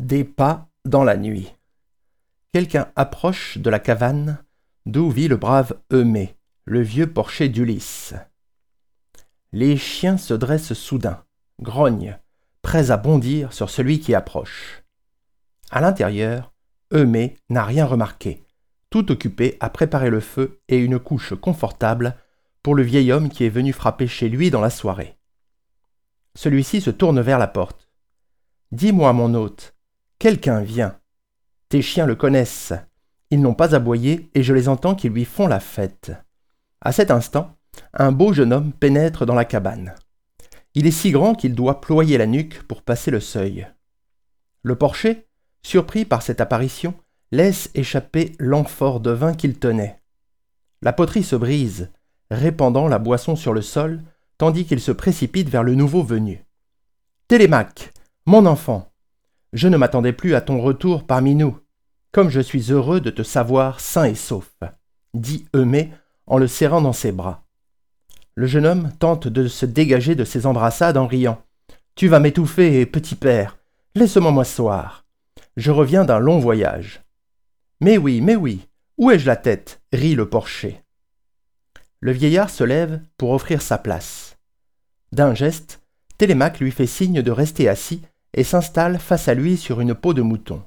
Des pas dans la nuit. Quelqu'un approche de la cabane d'où vit le brave Eumée, le vieux porcher d'Ulysse. Les chiens se dressent soudain, grognent, prêts à bondir sur celui qui approche. À l'intérieur, Eumée n'a rien remarqué, tout occupé à préparer le feu et une couche confortable pour le vieil homme qui est venu frapper chez lui dans la soirée. Celui-ci se tourne vers la porte. « Dis-moi, mon hôte, quelqu'un vient. Tes chiens le connaissent. Ils n'ont pas aboyé et je les entends qui lui font la fête. » À cet instant, un beau jeune homme pénètre dans la cabane. Il est si grand qu'il doit ployer la nuque pour passer le seuil. Le porcher, surpris par cette apparition, laisse échapper l'amphore de vin qu'il tenait. La poterie se brise, répandant la boisson sur le sol, tandis qu'il se précipite vers le nouveau venu. « Télémaque, mon enfant, je ne m'attendais plus à ton retour parmi nous, comme je suis heureux de te savoir sain et sauf, » dit Eumée en le serrant dans ses bras. Le jeune homme tente de se dégager de ses embrassades en riant. « Tu vas m'étouffer, petit père, laisse-moi m'asseoir. Je reviens d'un long voyage. »« Mais oui, où ai-je la tête ?» rit le porcher. Le vieillard se lève pour offrir sa place. D'un geste, Télémaque lui fait signe de rester assis et s'installe face à lui sur une peau de mouton.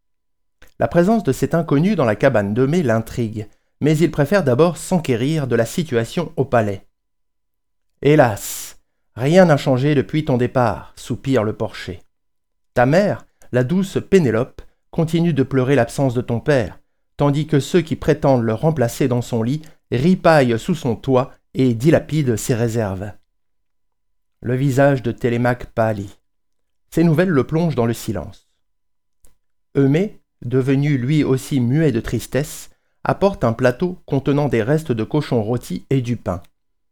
La présence de cet inconnu dans la cabane d'Eumée l'intrigue, mais il préfère d'abord s'enquérir de la situation au palais. « Hélas, rien n'a changé depuis ton départ, » soupire le porcher. « Ta mère, la douce Pénélope, continue de pleurer l'absence de ton père, tandis que ceux qui prétendent le remplacer dans son lit ripaillent sous son toit et dilapident ses réserves. » Le visage de Télémaque pâlit. Ces nouvelles le plongent dans le silence. Eumée, devenu lui aussi muet de tristesse, apporte un plateau contenant des restes de cochon rôti et du pain.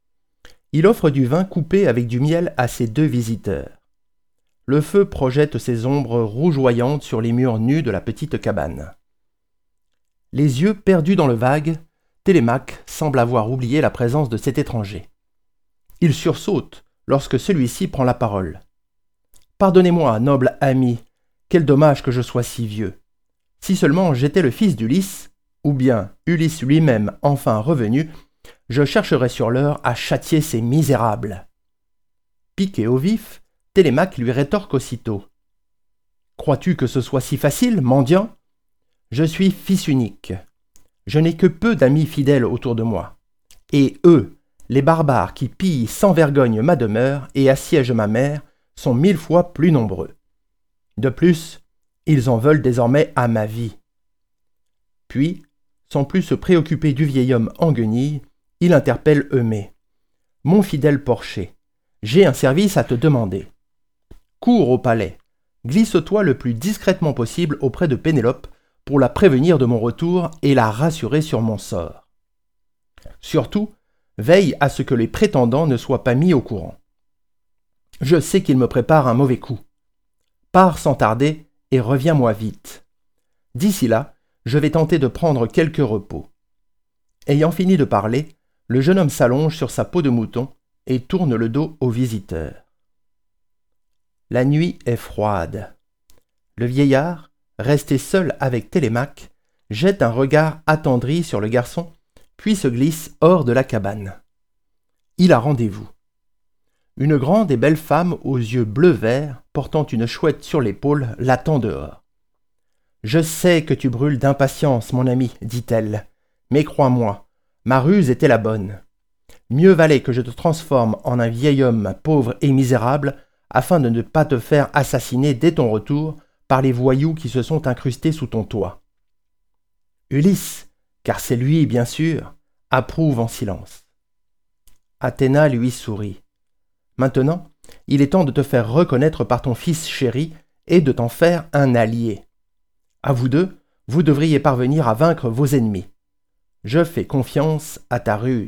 Il offre du vin coupé avec du miel à ses deux visiteurs. Le feu projette ses ombres rougeoyantes sur les murs nus de la petite cabane. Les yeux perdus dans le vague, Télémaque semble avoir oublié la présence de cet étranger. Il sursaute lorsque celui-ci prend la parole. « Pardonnez-moi, noble ami, quel dommage que je sois si vieux. Si seulement j'étais le fils d'Ulysse, ou bien Ulysse lui-même enfin revenu, je chercherais sur l'heure à châtier ces misérables. » Piqué au vif, Télémaque lui rétorque aussitôt. « Crois-tu que ce soit si facile, mendiant ? Je suis fils unique. Je n'ai que peu d'amis fidèles autour de moi. Et eux, les barbares qui pillent sans vergogne ma demeure et assiègent ma mère, sont 1000 fois plus nombreux. De plus, ils en veulent désormais à ma vie. » Puis, sans plus se préoccuper du vieil homme en guenilles, il interpelle Eumée. « Mon fidèle porcher, j'ai un service à te demander. Cours au palais, glisse-toi le plus discrètement possible auprès de Pénélope pour la prévenir de mon retour et la rassurer sur mon sort. Surtout, veille à ce que les prétendants ne soient pas mis au courant. Je sais qu'il me prépare un mauvais coup. Pars sans tarder et reviens-moi vite. D'ici là, je vais tenter de prendre quelques repos. » Ayant fini de parler, le jeune homme s'allonge sur sa peau de mouton et tourne le dos aux visiteurs. La nuit est froide. Le vieillard, resté seul avec Télémaque, jette un regard attendri sur le garçon, puis se glisse hors de la cabane. Il a rendez-vous. Une grande et belle femme aux yeux bleu-vert, portant une chouette sur l'épaule, l'attend dehors. « Je sais que tu brûles d'impatience, mon ami, dit-elle, mais crois-moi, ma ruse était la bonne. Mieux valait que je te transforme en un vieil homme pauvre et misérable, afin de ne pas te faire assassiner dès ton retour par les voyous qui se sont incrustés sous ton toit. » Ulysse, car c'est lui bien sûr, approuve en silence. Athéna lui sourit. « Maintenant, il est temps de te faire reconnaître par ton fils chéri et de t'en faire un allié. À vous deux, vous devriez parvenir à vaincre vos ennemis. Je fais confiance à ta ruse. »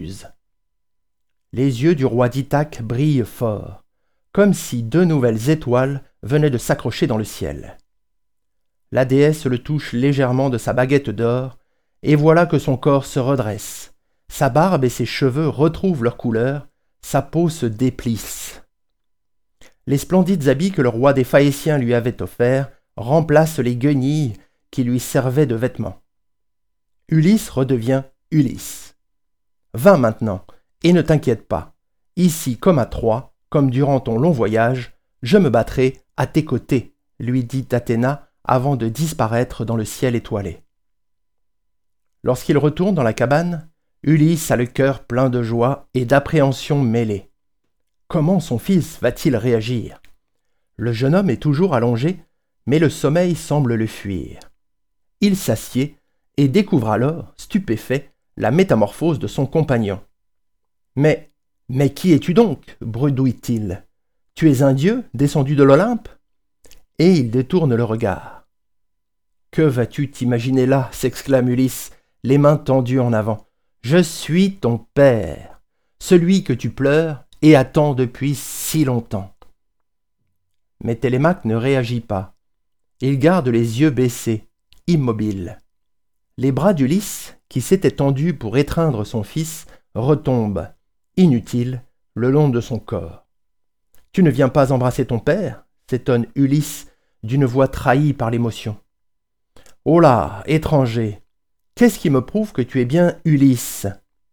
Les yeux du roi d'Ithaque brillent fort, comme si 2 nouvelles étoiles venaient de s'accrocher dans le ciel. La déesse le touche légèrement de sa baguette d'or, et voilà que son corps se redresse. Sa barbe et ses cheveux retrouvent leur couleur, sa peau se déplisse. Les splendides habits que le roi des Phaéciens lui avait offerts remplace les guenilles qui lui servaient de vêtements. Ulysse redevient Ulysse. Va maintenant, et ne t'inquiète pas. Ici comme à Troie, comme durant ton long voyage, je me battrai à tes côtés, lui dit Athéna avant de disparaître dans le ciel étoilé. Lorsqu'il retourne dans la cabane, Ulysse a le cœur plein de joie et d'appréhension mêlée. Comment son fils va-t-il réagir? Le jeune homme est toujours allongé, mais le sommeil semble le fuir. Il s'assied et découvre alors, stupéfait, la métamorphose de son compagnon. « Mais qui es-tu donc » bredouille-t-il. « Tu es un dieu descendu de l'Olympe » Et il détourne le regard. « Que vas-tu t'imaginer là » s'exclame Ulysse, les mains tendues en avant. « Je suis ton père, celui que tu pleures et attends depuis si longtemps. » Mais Télémaque ne réagit pas. Il garde les yeux baissés, immobile. Les bras d'Ulysse, qui s'étaient tendus pour étreindre son fils, retombent, inutiles, le long de son corps. « Tu ne viens pas embrasser ton père » s'étonne Ulysse d'une voix trahie par l'émotion. « Oh là, étranger, qu'est-ce qui me prouve que tu es bien Ulysse ?»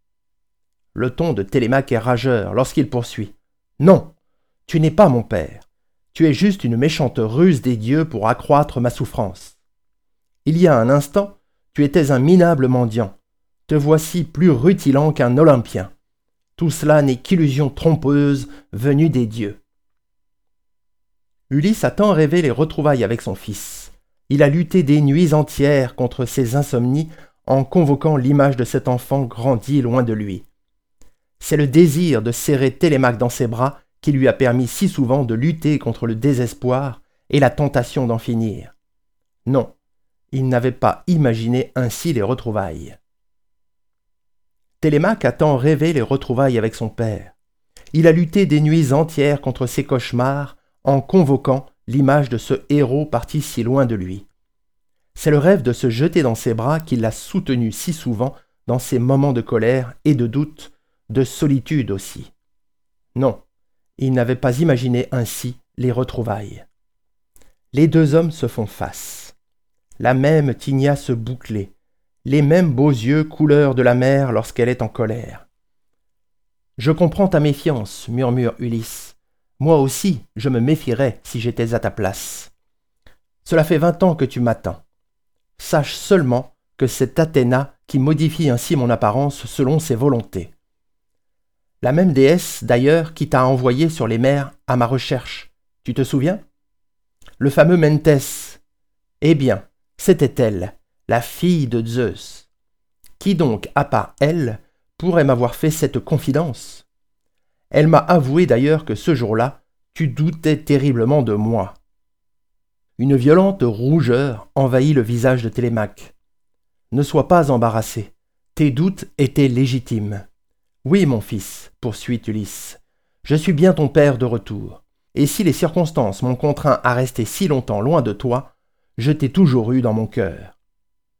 Le ton de Télémaque est rageur lorsqu'il poursuit. « Non, tu n'es pas mon père. Tu es juste une méchante ruse des dieux pour accroître ma souffrance. Il y a un instant, tu étais un minable mendiant. Te voici plus rutilant qu'un Olympien. Tout cela n'est qu'illusion trompeuse venue des dieux. » Ulysse a tant rêvé les retrouvailles avec son fils. Il a lutté des nuits entières contre ses insomnies en convoquant l'image de cet enfant grandi loin de lui. C'est le désir de serrer Télémaque dans ses bras qui lui a permis si souvent de lutter contre le désespoir et la tentation d'en finir. Non, il n'avait pas imaginé ainsi les retrouvailles. Télémaque a tant rêvé les retrouvailles avec son père. Il a lutté des nuits entières contre ses cauchemars en convoquant l'image de ce héros parti si loin de lui. C'est le rêve de se jeter dans ses bras qui l'a soutenu si souvent dans ses moments de colère et de doute, de solitude aussi. Non, il n'avait pas imaginé ainsi les retrouvailles. Les deux hommes se font face. La même tignasse bouclée, les mêmes beaux yeux couleur de la mer lorsqu'elle est en colère. « Je comprends ta méfiance, » murmure Ulysse. « Moi aussi, je me méfierais si j'étais à ta place. Cela fait 20 ans que tu m'attends. Sache seulement que c'est Athéna qui modifie ainsi mon apparence selon ses volontés. La même déesse, d'ailleurs, qui t'a envoyé sur les mers à ma recherche. Tu te souviens? Le fameux Mentès. Eh bien, c'était elle, la fille de Zeus. Qui donc, à part elle, pourrait m'avoir fait cette confidence? Elle m'a avoué d'ailleurs que ce jour-là, tu doutais terriblement de moi. » Une violente rougeur envahit le visage de Télémaque. « Ne sois pas embarrassé, tes doutes étaient légitimes. Oui, mon fils, poursuit Ulysse, je suis bien ton père de retour, et si les circonstances m'ont contraint à rester si longtemps loin de toi, je t'ai toujours eu dans mon cœur. »« Papa !»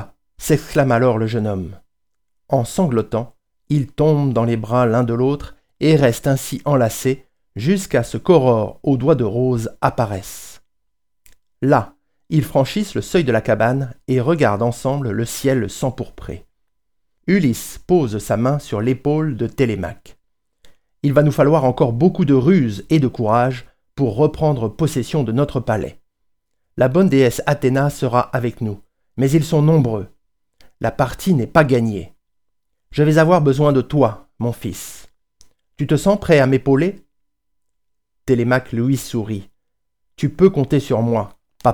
s'exclame alors le jeune homme. En sanglotant, ils tombent dans les bras l'un de l'autre et restent ainsi enlacés jusqu'à ce qu'Aurore aux doigts de rose apparaisse. Là, ils franchissent le seuil de la cabane et regardent ensemble le ciel s'empourprer. Ulysse pose sa main sur l'épaule de Télémaque. « Il va nous falloir encore beaucoup de ruse et de courage pour reprendre possession de notre palais. La bonne déesse Athéna sera avec nous, mais ils sont nombreux. La partie n'est pas gagnée. Je vais avoir besoin de toi, mon fils. Tu te sens prêt à m'épauler ?» Télémaque lui sourit. « Tu peux compter sur moi, papa. »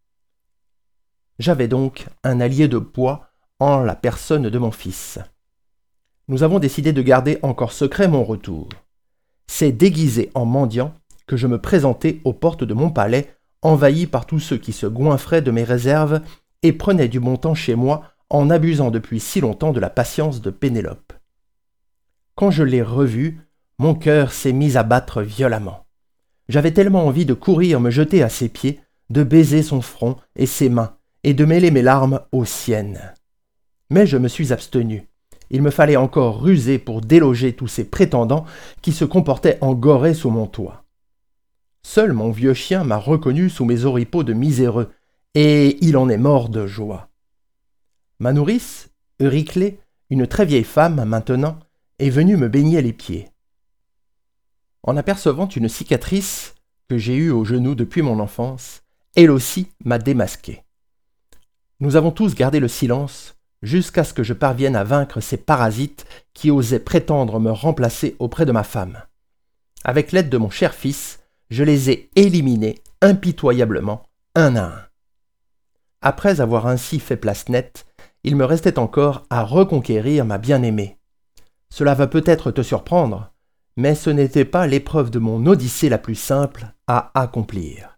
J'avais donc un allié de poids en la personne de mon fils. Nous avons décidé de garder encore secret mon retour. C'est déguisé en mendiant que je me présentai aux portes de mon palais, envahi par tous ceux qui se goinfraient de mes réserves et prenaient du bon temps chez moi en abusant depuis si longtemps de la patience de Pénélope. Quand je l'ai revu, mon cœur s'est mis à battre violemment. J'avais tellement envie de courir me jeter à ses pieds, de baiser son front et ses mains, et de mêler mes larmes aux siennes. Mais je me suis abstenu. Il me fallait encore ruser pour déloger tous ces prétendants qui se comportaient en gorées sous mon toit. Seul mon vieux chien m'a reconnu sous mes oripeaux de miséreux, et il en est mort de joie. Ma nourrice, Euryclée, une très vieille femme maintenant, est venue me baigner les pieds. En apercevant une cicatrice que j'ai eue au genou depuis mon enfance, elle aussi m'a démasqué. Nous avons tous gardé le silence jusqu'à ce que je parvienne à vaincre ces parasites qui osaient prétendre me remplacer auprès de ma femme. Avec l'aide de mon cher fils, je les ai éliminés impitoyablement, un à un. Après avoir ainsi fait place nette, il me restait encore à reconquérir ma bien-aimée. Cela va peut-être te surprendre, mais ce n'était pas l'épreuve de mon odyssée la plus simple à accomplir.